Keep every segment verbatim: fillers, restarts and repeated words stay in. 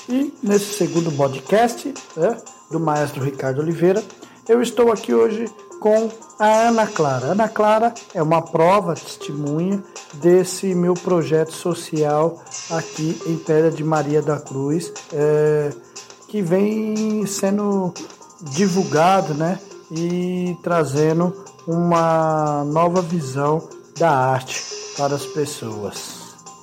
E nesse segundo podcast, né, do maestro Ricardo Oliveira, eu estou aqui hoje com a Ana Clara. Ana Clara é uma prova, testemunha desse meu projeto social aqui em Pedra de Maria da Cruz, é, que vem sendo divulgado, né, e trazendo uma nova visão da arte para as pessoas.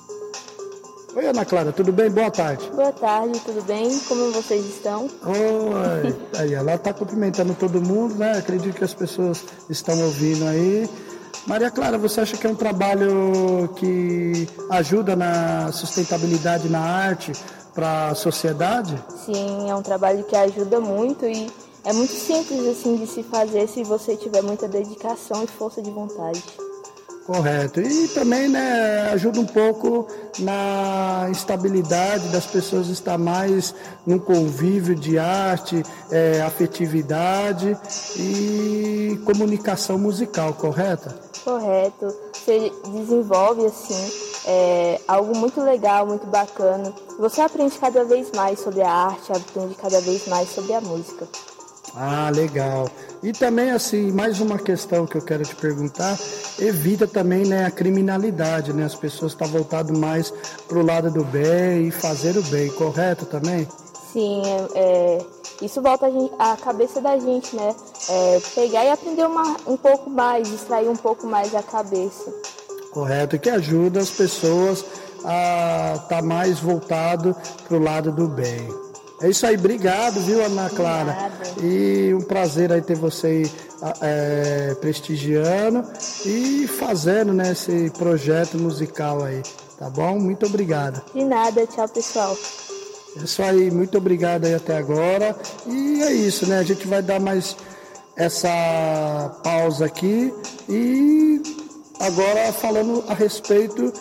Oi, Ana Clara, tudo bem? Boa tarde. Boa tarde, tudo bem? Como vocês estão? Oi, aí ela está cumprimentando todo mundo, né? Acredito que as pessoas estão ouvindo aí. Maria Clara, você acha que é um trabalho que ajuda na sustentabilidade na arte para a sociedade? Sim, é um trabalho que ajuda muito e é muito simples assim de se fazer se você tiver muita dedicação e força de vontade. Correto. E também, né, ajuda um pouco na estabilidade das pessoas estar mais num convívio de arte, é, afetividade e comunicação musical, correto? Correto. Você desenvolve assim é, algo muito legal, muito bacana. Você aprende cada vez mais sobre a arte, aprende cada vez mais sobre a música. Ah, legal. E também, assim, mais uma questão que eu quero te perguntar, evita também, né, a criminalidade, né? As pessoas estão voltadas mais para o lado do bem e fazer o bem, correto também? Sim, é, isso volta a, gente, a cabeça da gente, né? É, pegar e aprender uma, um pouco mais, distrair um pouco mais a cabeça. Correto, que ajuda as pessoas a estar tá mais voltado para o lado do bem. É isso aí, obrigado, viu, Ana Clara? Obrigada. E um prazer aí ter você aí, é, prestigiando e fazendo, né, esse projeto musical aí, tá bom? Muito obrigado. De nada, tchau, pessoal. É isso aí, muito obrigado aí até agora. E é isso, né? A gente vai dar mais essa pausa aqui e agora falando a respeito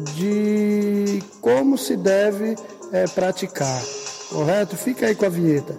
de como se deve é, praticar. Correto? Fica aí com a vinheta.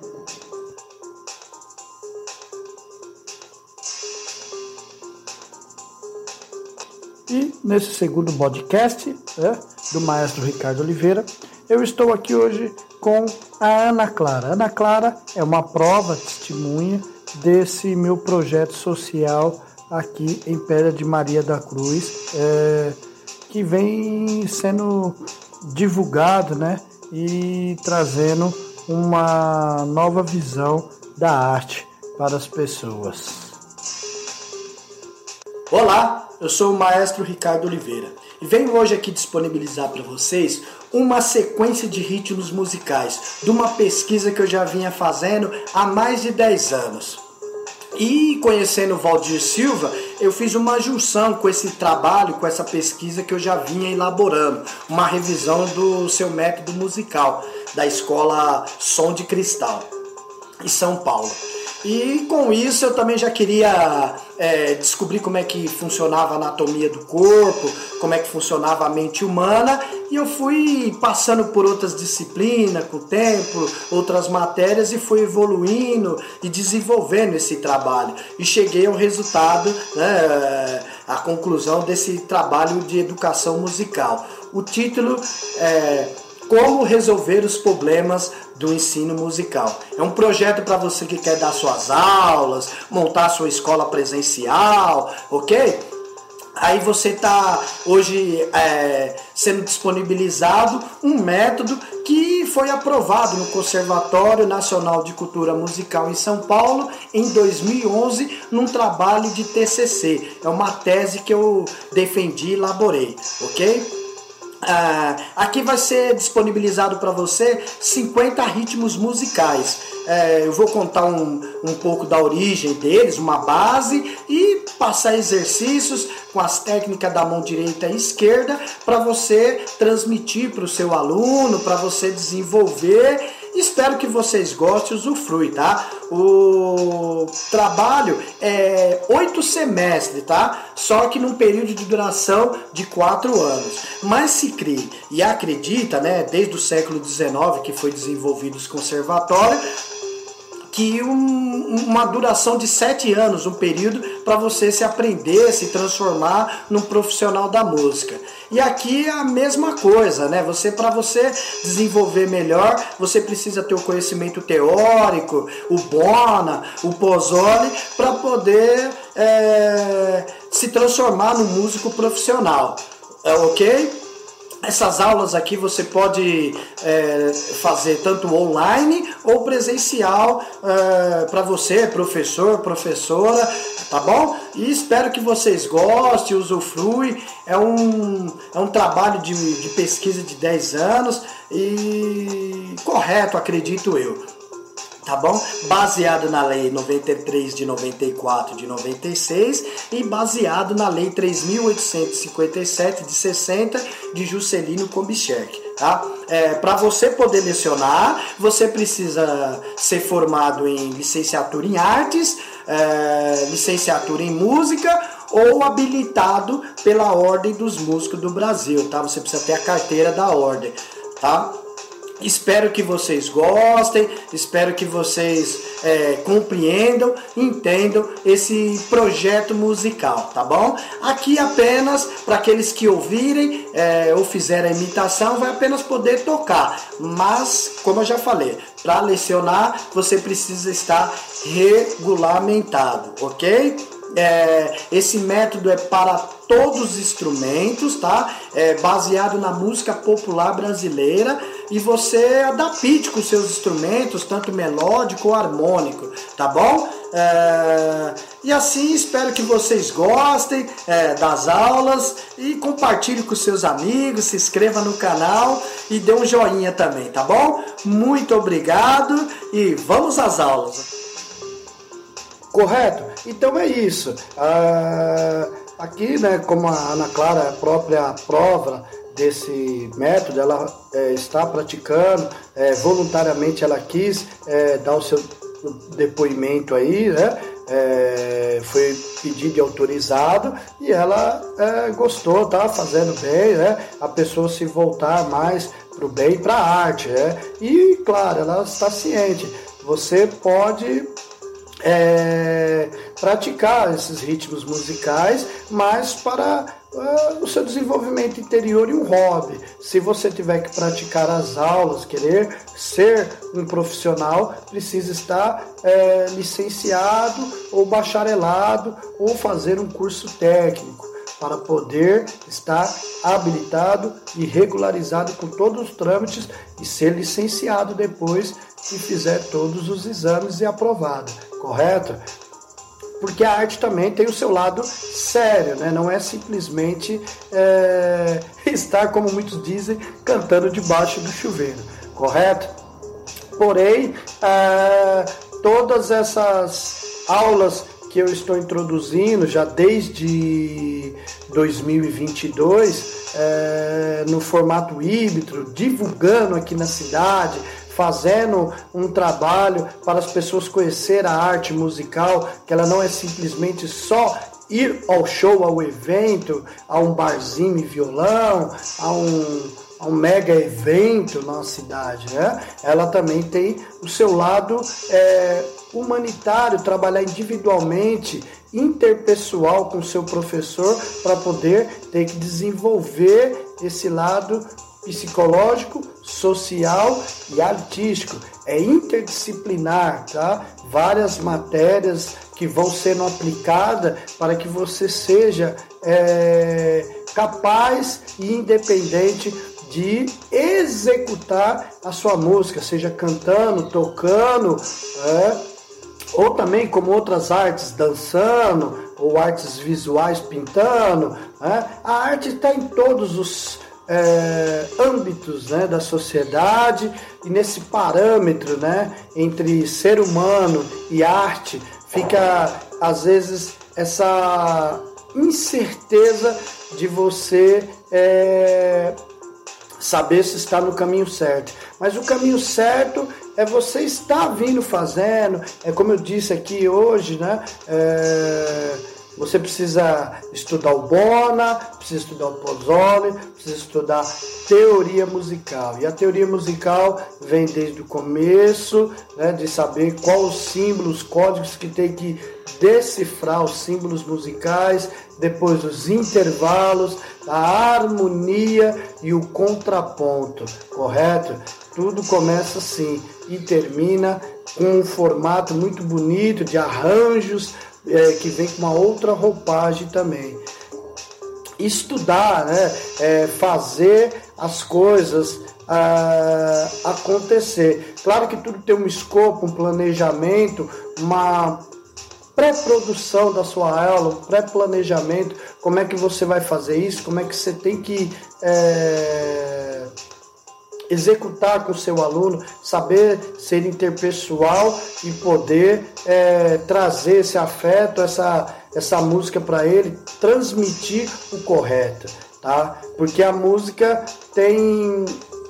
E nesse segundo podcast, né, do maestro Ricardo Oliveira, eu estou aqui hoje com a Ana Clara. Ana Clara é uma prova, testemunha desse meu projeto social aqui em Pedra de Maria da Cruz, é, que vem sendo divulgado, né, e trazendo uma nova visão da arte para as pessoas. Olá, eu sou o maestro Ricardo Oliveira e venho hoje aqui disponibilizar para vocês uma sequência de ritmos musicais de uma pesquisa que eu já vinha fazendo há mais de dez anos. E conhecendo o Valdir Silva, eu fiz uma junção com esse trabalho, com essa pesquisa que eu já vinha elaborando, uma revisão do seu método musical, da escola Som de Cristal, em São Paulo. E com isso eu também já queria é, descobrir como é que funcionava a anatomia do corpo, como é que funcionava a mente humana, e eu fui passando por outras disciplinas com o tempo, outras matérias, e fui evoluindo e desenvolvendo esse trabalho. E cheguei ao resultado, né, a conclusão desse trabalho de educação musical. O título é Como Resolver os Problemas do Ensino Musical. É um projeto para você que quer dar suas aulas, montar sua escola presencial, ok? Aí você está hoje é, sendo disponibilizado um método que foi aprovado no Conservatório Nacional de Cultura Musical em São Paulo em dois mil e onze, num trabalho de T C C. É uma tese que eu defendi e elaborei, ok? Ah, aqui vai ser disponibilizado para você cinquenta ritmos musicais. É, eu vou contar um, um pouco da origem deles, uma base, e passar exercícios com as técnicas da mão direita e esquerda para você transmitir para o seu aluno, para você desenvolver. Espero que vocês gostem e usufruem, tá? O trabalho é oito semestres, tá? Só que num período de duração de quatro anos. Mas se crê e acredita, né, desde o século dezenove que foi desenvolvido os conservatórios, que um, uma duração de sete anos, um período para você se aprender, se transformar num profissional da música. E aqui é a mesma coisa, né? Você, para você desenvolver melhor, você precisa ter o conhecimento teórico, o Bona, o Pozzoli, para poder é, se transformar num músico profissional, é, ok? Essas aulas aqui você pode é, fazer tanto online ou presencial é, para você, professor, professora, tá bom? E espero que vocês gostem, usufruem. É um, é um trabalho de, de pesquisa de dez anos e correto, acredito eu. Tá bom? Baseado na Lei noventa e três de noventa e quatro de noventa e seis e baseado na Lei três mil oitocentos e cinquenta e sete de sessenta de Juscelino Kubitschek, tá? É, para você poder lecionar, você precisa ser formado em licenciatura em artes, é, licenciatura em música ou habilitado pela Ordem dos Músicos do Brasil, tá? Você precisa ter a carteira da ordem, tá? Espero que vocês gostem, espero que vocês é, compreendam, entendam esse projeto musical, tá bom? Aqui apenas, para aqueles que ouvirem é, ou fizerem a imitação, vai apenas poder tocar. Mas, como eu já falei, para lecionar, você precisa estar regulamentado, ok? É, esse método é para todos os instrumentos, tá? É baseado na música popular brasileira e você adapte com seus instrumentos, tanto melódico ou harmônico, tá bom? É, e assim espero que vocês gostem é, das aulas e compartilhe com seus amigos, se inscreva no canal e dê um joinha também, tá bom? Muito obrigado e vamos às aulas. Correto? Então é isso. Ah, aqui, né, como a Ana Clara é a própria prova desse método, ela é, está praticando, é, voluntariamente ela quis é, dar o seu depoimento aí, né? É, foi pedido e autorizado e ela é, gostou, tá fazendo bem, né? A pessoa se voltar mais para o bem e para a arte, né? E claro, ela está ciente, você pode É, praticar esses ritmos musicais, mas para uh, o seu desenvolvimento interior e um hobby. Se você tiver que praticar as aulas, querer ser um profissional, precisa estar é, licenciado ou bacharelado ou fazer um curso técnico para poder estar habilitado e regularizado com todos os trâmites e ser licenciado depois que fizer todos os exames e aprovado, correto? Porque a arte também tem o seu lado sério, né? Não é simplesmente é, estar, como muitos dizem, cantando debaixo do chuveiro, correto? Porém, é, todas essas aulas que eu estou introduzindo já desde dois mil e vinte e dois, é, no formato híbrido, divulgando aqui na cidade, fazendo um trabalho para as pessoas conhecerem a arte musical, que ela não é simplesmente só ir ao show, ao evento, a um barzinho e violão, a um, a um mega evento na cidade, né? Ela também tem o seu lado é, humanitário, trabalhar individualmente, interpessoal com o seu professor para poder ter que desenvolver esse lado psicológico, social e artístico. É interdisciplinar, tá? Várias matérias que vão sendo aplicadas para que você seja é, capaz e independente de executar a sua música, seja cantando, tocando, é, ou também como outras artes, dançando, ou artes visuais, pintando. É. A arte está em todos os É, âmbitos, né, da sociedade, e nesse parâmetro, né, entre ser humano e arte fica às vezes essa incerteza de você é, saber se está no caminho certo. Mas o caminho certo é você estar vindo fazendo, é como eu disse aqui hoje, né, é, Você precisa estudar o Bona, precisa estudar o Pozzoli, precisa estudar teoria musical. E a teoria musical vem desde o começo, né, de saber quais os símbolos, os códigos que tem que decifrar os símbolos musicais, depois os intervalos, a harmonia e o contraponto, correto? Tudo começa assim e termina com um formato muito bonito de arranjos, é, que vem com uma outra roupagem também. Estudar, né? É, fazer as coisas ah, acontecer. Claro que tudo tem um escopo, um planejamento, uma pré-produção da sua aula, um pré-planejamento, como é que você vai fazer isso, como é que você tem que é, executar com o seu aluno, saber ser interpessoal e poder é, trazer esse afeto, essa, essa música para ele, transmitir o correto, tá? Porque a música tem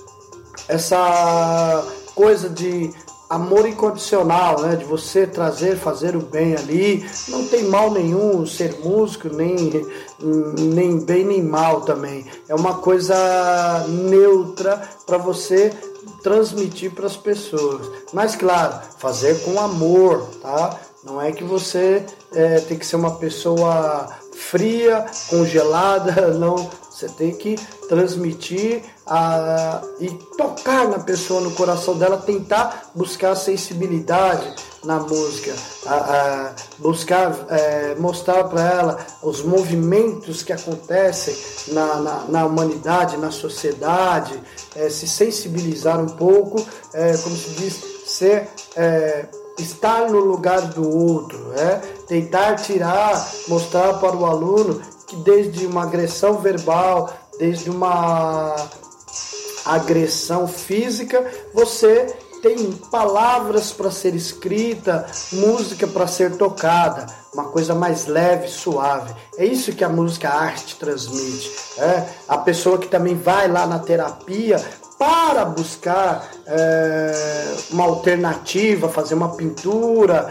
essa coisa de amor incondicional, né? De você trazer, fazer o bem ali. Não tem mal nenhum ser músico, nem, nem bem nem mal também. É uma coisa neutra para você transmitir para as pessoas. Mas claro, fazer com amor, tá? Não é que você é, tem que ser uma pessoa fria, congelada, não. Você tem que transmitir a, e tocar na pessoa, no coração dela, tentar buscar a sensibilidade na música, a, a buscar é, mostrar para ela os movimentos que acontecem na, na, na humanidade, na sociedade, é, se sensibilizar um pouco, é, como se diz, ser... É, estar no lugar do outro, é? Tentar tirar, mostrar para o aluno que desde uma agressão verbal, desde uma agressão física, você tem palavras para ser escrita, música para ser tocada, uma coisa mais leve, suave. É isso que a música a arte transmite. É? A pessoa que também vai lá na terapia para buscar é, uma alternativa, fazer uma pintura,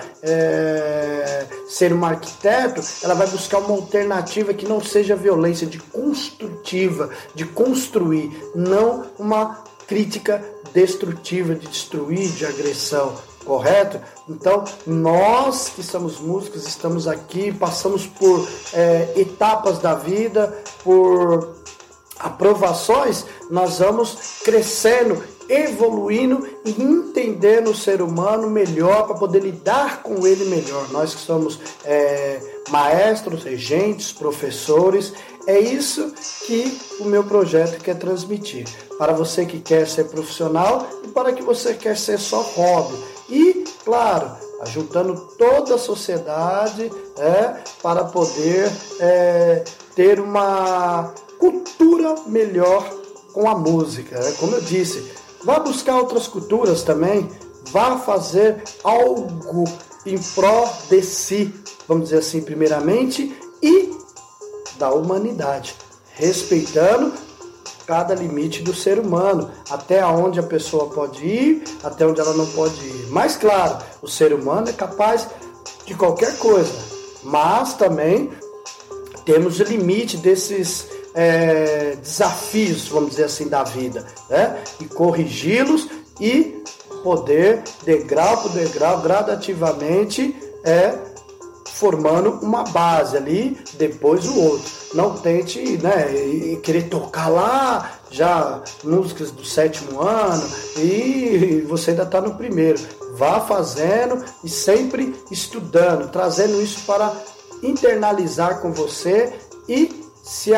é, ser um arquiteto, ela vai buscar uma alternativa que não seja violência, de construtiva, de construir, não uma crítica destrutiva, de destruir, de agressão, correto? Então, nós que somos músicos, estamos aqui, passamos por é, etapas da vida, por aprovações, nós vamos crescendo, evoluindo e entendendo o ser humano melhor para poder lidar com ele melhor. Nós que somos é, maestros, regentes, professores, é isso que o meu projeto quer transmitir. Para você que quer ser profissional e para que você quer ser só hobby. E, claro, juntando toda a sociedade é, para poder é, ter uma cultura melhor com a música, né? Como eu disse, vá buscar outras culturas também, vá fazer algo em prol de si, vamos dizer assim, primeiramente, e da humanidade, respeitando cada limite do ser humano, até onde a pessoa pode ir, até onde ela não pode ir. Mas claro, o ser humano é capaz de qualquer coisa, mas também temos o limite desses É, desafios, vamos dizer assim, da vida, né? E corrigi-los e poder, degrau por degrau, gradativamente, é, formando uma base ali, depois o outro. Não tente, né, querer tocar lá, já músicas do sétimo ano, e você ainda está no primeiro. Vá fazendo e sempre estudando, trazendo isso para internalizar com você e se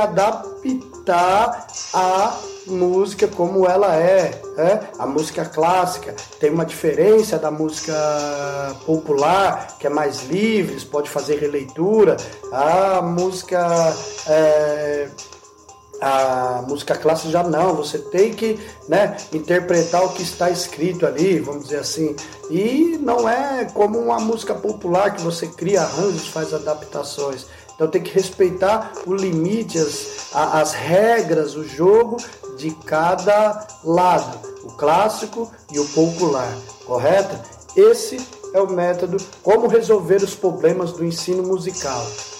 adaptar à música como ela é, é, a música clássica tem uma diferença da música popular, que é mais livre, pode fazer releitura. A música é, a música clássica já não, você tem que, né, interpretar o que está escrito ali, vamos dizer assim, e não é como uma música popular que você cria arranjos, faz adaptações. Então tem que respeitar o limite, as, as regras, o jogo de cada lado, o clássico e o popular, correto? Esse é o método, como resolver os problemas do ensino musical.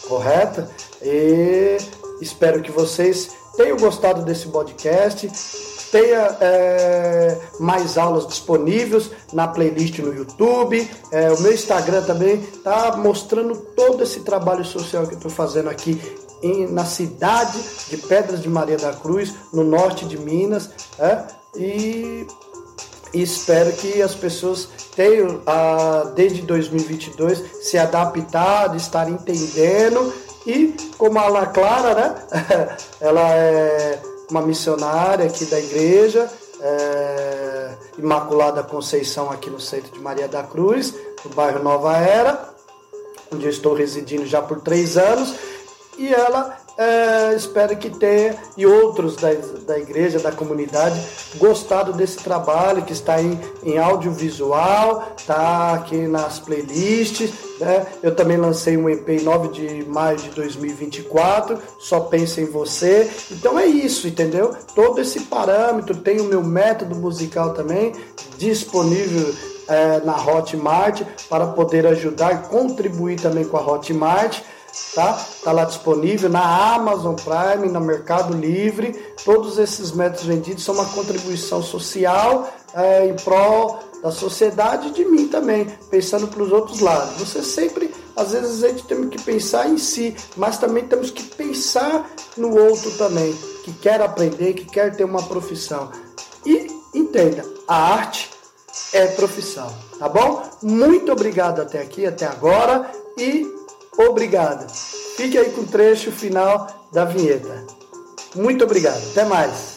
correto? E espero que vocês tenham gostado desse podcast. Tenha é, mais aulas disponíveis na playlist no YouTube. É, o meu Instagram também está mostrando todo esse trabalho social que eu estou fazendo aqui em, na cidade de Pedras de Maria da Cruz, no norte de Minas. É, e, e espero que as pessoas tenham, ah, desde dois mil e vinte e dois, se adaptado, estar entendendo. E como a Ana Clara, né? Ela é uma missionária aqui da igreja, é, Imaculada Conceição, aqui no centro de Maria da Cruz, no bairro Nova Era, onde eu estou residindo já por três anos, e ela é, espero que tenha, e outros da, da igreja, da comunidade, gostado desse trabalho que está em, em audiovisual, está aqui nas playlists, né? Eu também lancei um E P em nove de maio de dois mil e vinte e quatro, Só Pensa em Você. Então é isso, entendeu? Todo esse parâmetro, tem o meu método musical também disponível é, na Hotmart, para poder ajudar e contribuir também com a Hotmart. Tá? Tá lá disponível na Amazon Prime, no Mercado Livre. Todos esses métodos vendidos são uma contribuição social é, em prol da sociedade e de mim também, pensando para os outros lados. Você sempre, às vezes a gente tem que pensar em si, mas também temos que pensar no outro também, que quer aprender, que quer ter uma profissão. E entenda, a arte é profissão, tá bom? Muito obrigado até aqui, até agora, e obrigado. Fique aí com o trecho final da vinheta. Muito obrigado. Até mais.